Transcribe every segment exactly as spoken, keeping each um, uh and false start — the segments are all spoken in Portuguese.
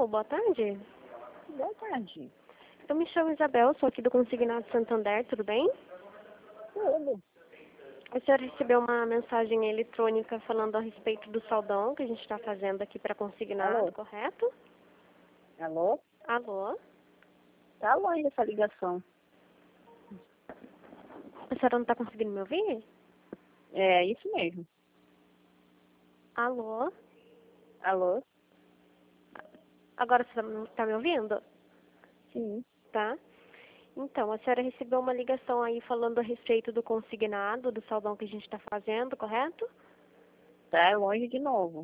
Alô, boa tarde. Boa tarde. Eu me chamo Isabel, sou aqui do Consignado Santander, tudo bem? Tudo. A senhora recebeu uma mensagem eletrônica falando a respeito do saldão que a gente está fazendo aqui para consignado, Alô? correto? Alô? Alô? Tá longe essa ligação. A senhora não está conseguindo me ouvir? É, isso mesmo. Alô? Alô? Agora você está me ouvindo? Sim. Tá? Então, a senhora recebeu uma ligação aí falando a respeito do consignado, do saldão que a gente está fazendo, correto? Tá longe de novo.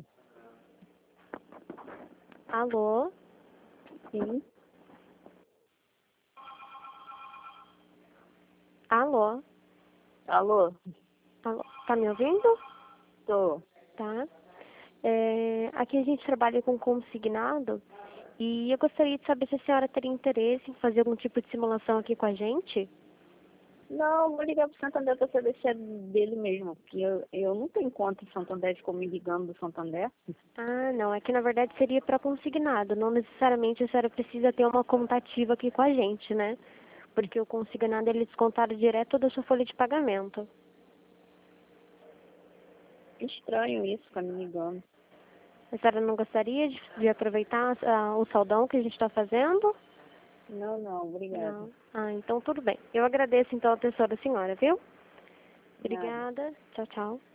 Alô? Sim. Alô? Alô? Alô? Tá me ouvindo? Tô. Tá? É, aqui a gente trabalha com consignado e eu gostaria de saber se a senhora teria interesse em fazer algum tipo de simulação aqui com a gente. Não, vou ligar pro Santander pra saber se é dele mesmo. Porque eu, eu não tenho conta em Santander, ficou me ligando do Santander. Ah, não, é que na verdade seria para consignado, não necessariamente a senhora precisa ter uma conta ativa aqui com a gente, né? Porque o consignado ele é descontado direto da sua folha de pagamento. Estranho isso, ficar me ligando. A senhora não gostaria de, de aproveitar ah, o saldão que a gente está fazendo? Não, não, obrigada. Não. Ah, então tudo bem. Eu agradeço então a atenção da senhora, viu? Nada. Obrigada. Tchau, tchau.